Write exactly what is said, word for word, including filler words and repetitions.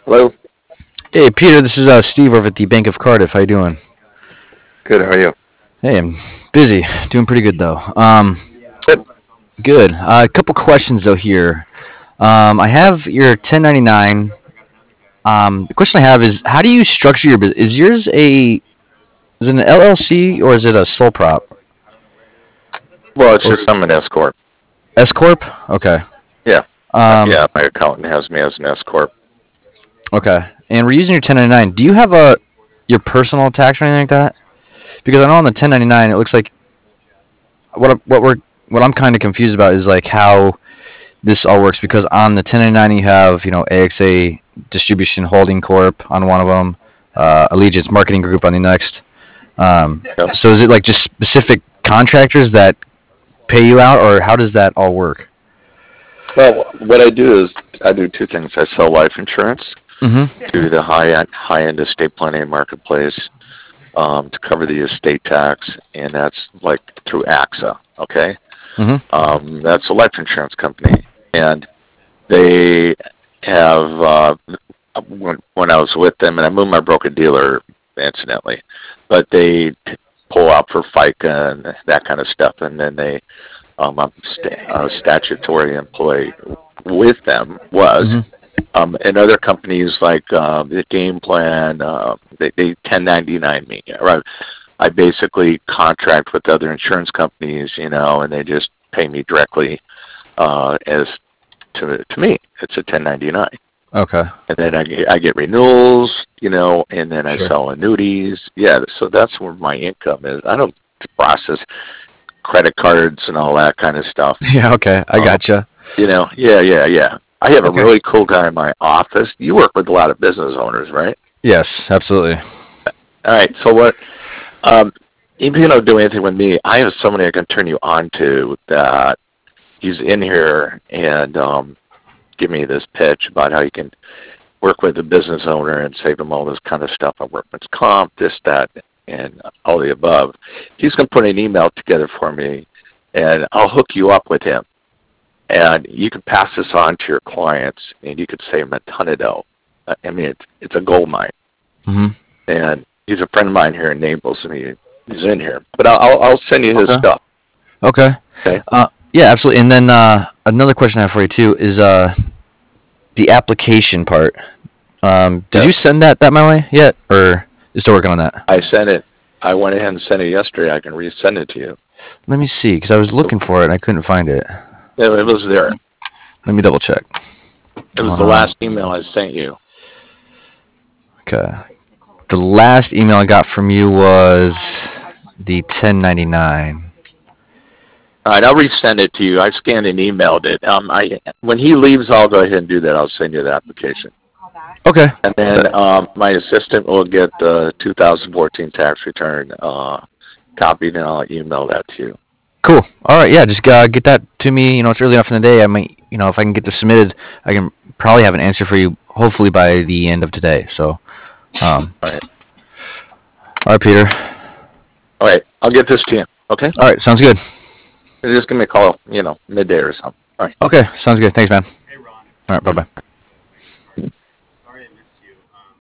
Hello. Hey Peter, this is uh, Steve over at the Bank of Cardiff. How you doing? Good. How are you? Hey, I'm busy. Doing pretty good though. Um, Good. good. Uh, a couple questions though here. Um, I have your ten ninety-nine. Um, the question I have is, how do you structure your business? Is yours a is it an L L C or is it a sole prop Well, it's or just I'm an S corp. S corp? Okay. Yeah. Uh, Um, yeah. My accountant has me as an S corp. okay. And we're using your ten ninety-nine. Do you have a your personal tax or anything like that? Because I know on the ten ninety-nine it looks like what I- what we're what I'm kind of confused about is like how this all works because on the ten ninety-nine you have you know A X A Distribution Holding Corp on one of them, uh, Allegiance Marketing Group on the next. Um, Yep. so is it like just specific contractors that pay you out, or how does that all work? Well, what I do is I do two things. I sell life insurance Mm-hmm. to the high end high end estate planning marketplace um, to cover the estate tax, and that's like through AXA. Okay. Mm-hmm. Um, that's a life insurance company, and they have uh, when when I was with them, and I moved my broker dealer incidentally, but they t- pull out for FICA and that kind of stuff, and then they um, I'm sta- a statutory employee with them was. Mm-hmm. Um, and other companies like uh, the Game Plan, uh, they, they ten ninety-nine me. Right? I basically contract with other insurance companies, you know, and they just pay me directly uh, as to to me. It's a ten ninety-nine, Okay. and then I get, I get renewals, you know, and then I Sure. sell annuities. Yeah, so that's where my income is. I don't process credit cards and all that kind of stuff. Yeah. Okay. I Um, gotcha. you know, yeah, yeah, yeah. I have a Okay. really cool guy in my office. You work with a lot of business owners, right? Yes. Absolutely. All right. So what? Um, even if you don't do anything with me, I have somebody I can turn you on to that he's in here and um, give me this pitch about how you can work with a business owner and save him all this kind of stuff on workman's comp, this, that, and all the above. He's going to put an email together for me, and I'll hook you up with him. And you can pass this on to your clients, and you could save them a ton of dough. Uh, I mean, it's, it's a gold mine. Mm-hmm. And he's a friend of mine here in Naples, and he, he's in here. But I'll, I'll I'll send you his Okay. stuff, Okay. okay? Uh, yeah, absolutely. And then uh, another question I have for you too is uh, the application part. Um, did Yes. you send that that my way yet, or you still working on that? I sent it. I went ahead and sent it yesterday. I can resend it to you. Let me see, because I was looking for it and I couldn't find it. It, it was there. Let me double check. It was the Um, last email I sent you. okay. The last email I got from you was the ten ninety-nine. All right, I'll resend it to you. I scanned and emailed it. Um, I when he leaves, I'll go ahead and do that. I'll send you the application. Okay. And then That- um, my assistant will get the two thousand fourteen tax return uh, copied, and I'll email that to you. Cool. All right. Yeah. Just uh, get that to me. You know, it's early enough in the day. I might, you know, if I can get this submitted, I can probably have an answer for you hopefully by the end of today. So, um, All right. all right, Peter. All right. I'll get this to you. Okay. All right. Sounds good. Just give me a call, you know, midday or something. All right. Okay. Sounds good. Thanks, man. All right. Bye Mm. bye.